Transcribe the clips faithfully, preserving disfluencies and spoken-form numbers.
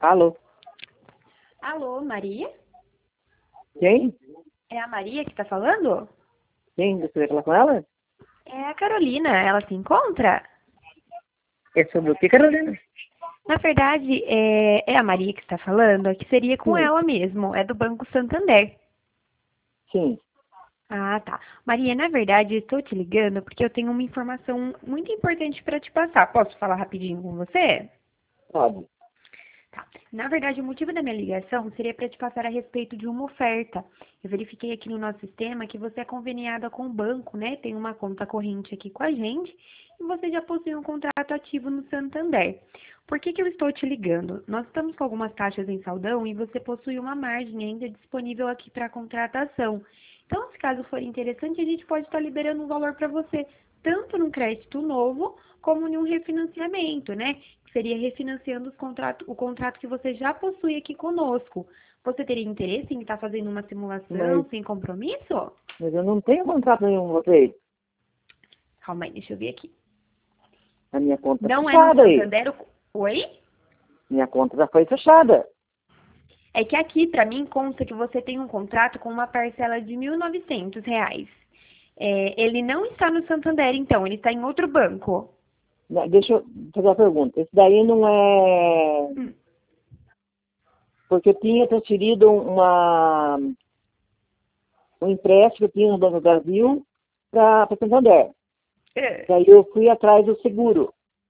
Alô? Alô, Maria? Quem? É a Maria que está falando? Quem? Você vai falar com ela? É a Carolina, ela se encontra? É sobre o que, Carolina? Na verdade, é, é a Maria que está falando, que seria com Sim, ela mesmo, é do Banco Santander. sim. Ah, tá. Maria, na verdade, eu estou te ligando porque eu tenho uma informação muito importante para te passar. Posso falar rapidinho com você? Pode. Tá. Na verdade, o motivo da minha ligação seria para te passar a respeito de uma oferta. Eu verifiquei aqui no nosso sistema que você é conveniada com o banco, né? Tem uma conta corrente aqui com a gente e você já possui um contrato ativo no Santander. Por que que eu estou te ligando? Nós estamos com algumas taxas em saldão e você possui uma margem ainda disponível aqui para contratação. Então, se caso for interessante, a gente pode estar liberando um valor para você, tanto num crédito novo, como em um refinanciamento, né? Que seria refinanciando os contrato, o contrato que você já possui aqui conosco. Você teria interesse em estar fazendo uma Mas, simulação sem compromisso? mas eu não tenho contrato nenhum com vocês. Calma aí, deixa eu ver aqui. A minha conta tá Não é no fechada aí. Santander? o- Oi? Minha conta já foi fechada. É que aqui, para mim, consta que você tem um contrato com uma parcela de mil e novecentos reais. É, ele não está no Santander, então, ele está em outro banco. Né, deixa eu fazer uma pergunta. Esse daí não é... Hum. Porque eu tinha transferido uma... um empréstimo que eu tinha no Banco do Brasil para Santander. É. Daí eu fui atrás do seguro.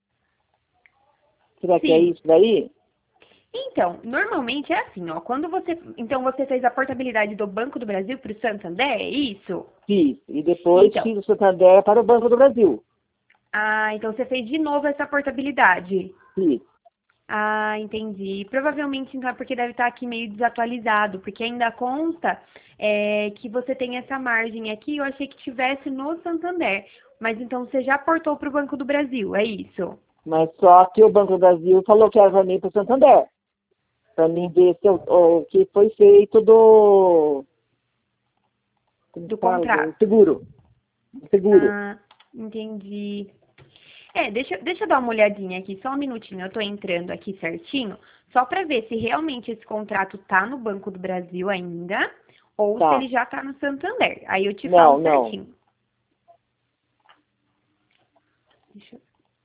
Será que é Sim. isso daí? Então, normalmente é assim, ó. Quando você. Então, você fez a portabilidade do Banco do Brasil para o Santander, é isso? Fiz. E depois Então. fiz o Santander para o Banco do Brasil. Ah, então você fez de novo essa portabilidade. Fiz. Ah, entendi. Provavelmente, então, é porque deve estar aqui meio desatualizado, porque ainda consta é, que você tem essa margem aqui. Eu achei que tivesse no Santander. Mas então você já portou para o Banco do Brasil, é isso? Mas só que o Banco do Brasil falou que era para mim para o Santander. Para mim ver se eu, o que foi feito do... Como Do fala? Do contrato. seguro. Do seguro. Ah, entendi. É, deixa, deixa eu dar uma olhadinha aqui, só um minutinho. Eu tô entrando aqui certinho, só para ver se realmente esse contrato tá no Banco do Brasil ainda, ou se Tá. ele já tá no Santander. Aí eu te falo Não, não. certinho. Deixa eu...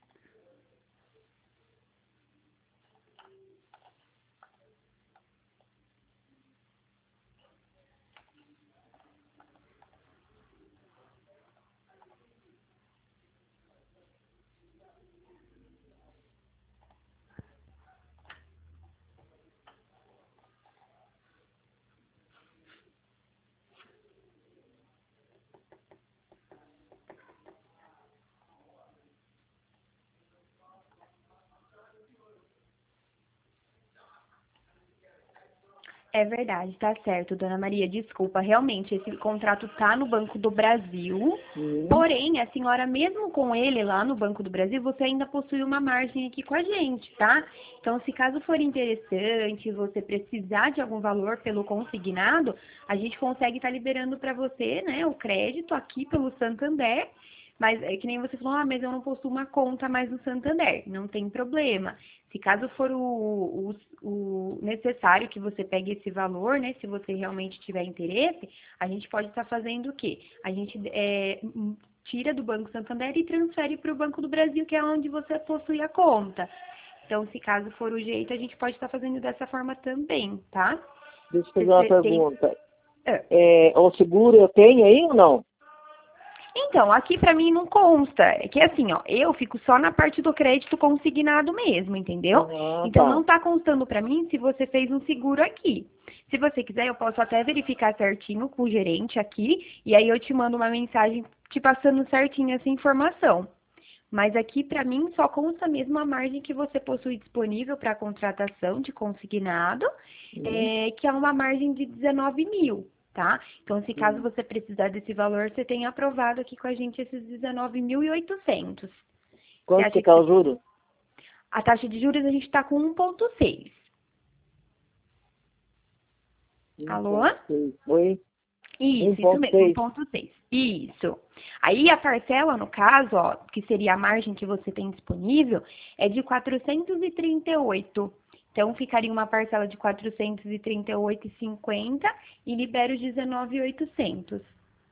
É verdade, tá certo, dona Maria. Desculpa, realmente, esse contrato tá no Banco do Brasil. Hum. Porém, a senhora, mesmo com ele lá no Banco do Brasil, você ainda possui uma margem aqui com a gente, tá? Então, se caso for interessante, você precisar de algum valor pelo consignado, a gente consegue estar liberando para você, né, o crédito aqui pelo Santander. Mas é que nem você falou, ah, mas eu não possuo uma conta mais no Santander. Não tem problema. Se caso for o, o, o necessário que você pegue esse valor, né? Se você realmente tiver interesse, a gente pode estar fazendo o quê? A gente é, tira do Banco Santander e transfere para o Banco do Brasil, que é onde você possui a conta. Então, se caso for o jeito, a gente pode estar fazendo dessa forma também, tá? Deixa eu fazer uma Você tem... pergunta. Ah. É, o seguro eu tenho aí ou não? Então, aqui pra mim não consta. É que assim, ó, eu fico só na parte do crédito consignado mesmo, entendeu? Ah, Então tá. não tá constando pra mim se você fez um seguro aqui. Se você quiser, eu posso até verificar certinho com o gerente aqui e aí eu te mando uma mensagem te passando certinho essa informação. Mas aqui pra mim só consta mesmo a margem que você possui disponível para contratação de consignado, Hum, é, que é uma margem de dezenove mil. Tá? Então, se caso hum. você precisar desse valor, você tem aprovado aqui com a gente esses dezenove mil e oitocentos. Você Quanto que acha tá que o você... juro? A taxa de juros a gente está com um vírgula seis. Alô? um ponto seis. Oi? Isso, isso mesmo, um um ponto seis. vírgula seis. Isso. Aí a parcela, no caso, ó, que seria a margem que você tem disponível, é de quatrocentos e trinta e oito. Então, ficaria uma parcela de quatrocentos e trinta e oito reais e cinquenta centavos e libera os dezenove mil e oitocentos.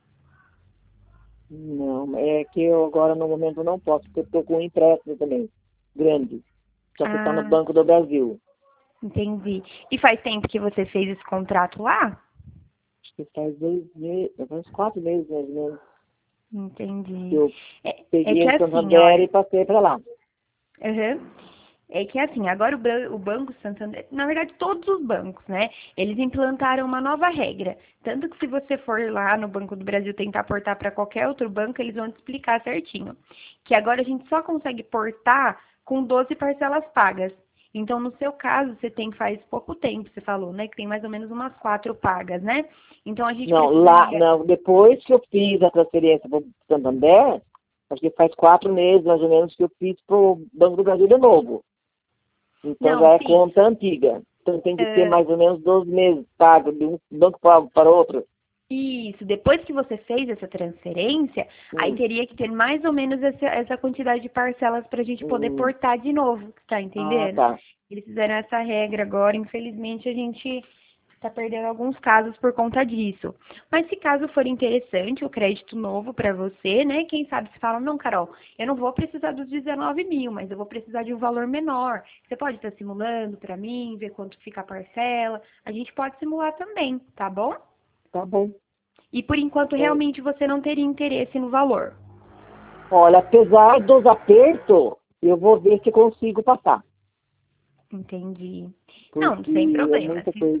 Não, é que eu agora no momento não posso, porque eu estou com um empréstimo também, grande, só que está no Ah, Banco do Brasil. entendi. E faz tempo que você fez esse contrato lá? Acho que faz dois meses, faz uns quatro meses mais ou menos, que Entendi. eu É, é peguei que o assim, Santander e olha. passei para lá. Uhum. É que assim, agora o, Bran- o Banco Santander, na verdade todos os bancos, né? Eles implantaram uma nova regra. Tanto que se você for lá no Banco do Brasil tentar portar para qualquer outro banco, eles vão te explicar certinho. Que agora a gente só consegue portar com doze parcelas pagas. Então, no seu caso, você tem faz pouco tempo, você falou, né? Que tem mais ou menos umas quatro pagas, né? Então a gente Não, lá, precisaria. não, depois que eu fiz a transferência para o Santander, acho que faz quatro meses mais ou menos que eu fiz para o Banco do Brasil de novo. Então Não, já é sim. conta antiga. Então tem que ter ah, mais ou menos doze meses pago de um banco para, para outro. Isso, depois que você fez essa transferência, aí Hum, teria que ter mais ou menos essa, essa quantidade de parcelas para a gente poder hum, portar de novo, tá ah, entendendo? tá. Eles fizeram essa regra agora, infelizmente a gente está perdendo alguns casos por conta disso. Mas se caso for interessante o crédito novo para você, né? Quem sabe se fala, não, Carol, eu não vou precisar dos dezenove mil, mas eu vou precisar de um valor menor. Você pode estar simulando para mim, ver quanto fica a parcela. A gente pode simular também, tá bom? Tá bom. E por enquanto É, realmente você não teria interesse no valor. olha, apesar dos apertos, eu vou ver se consigo passar. Entendi. Não, Porque sem é problema. muita Se- coisa.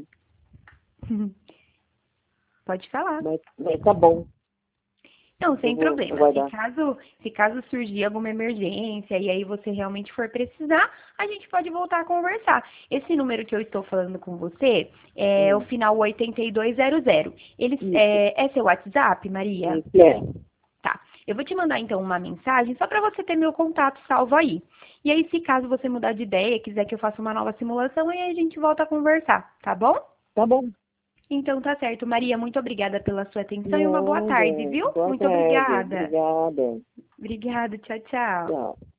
Pode falar. Mas, mas tá bom. Não, Eu sem vou problema. Se aguardar. caso, se caso surgir alguma emergência e aí você realmente for precisar, a gente pode voltar a conversar. Esse número que eu estou falando com você é o Hum, final oitenta e dois zero zero. Ele isso. é, é seu WhatsApp, Maria? Isso é. Tá. Eu vou te mandar então uma mensagem só para você ter meu contato salvo aí. E aí, se caso você mudar de ideia, quiser que eu faça uma nova simulação, aí a gente volta a conversar, tá bom? Tá bom. Então tá certo. Maria, muito obrigada pela sua atenção e uma boa Nada. tarde, viu? Boa Muito tarde. obrigada. Obrigada. Obrigada, tchau, tchau. Tchau.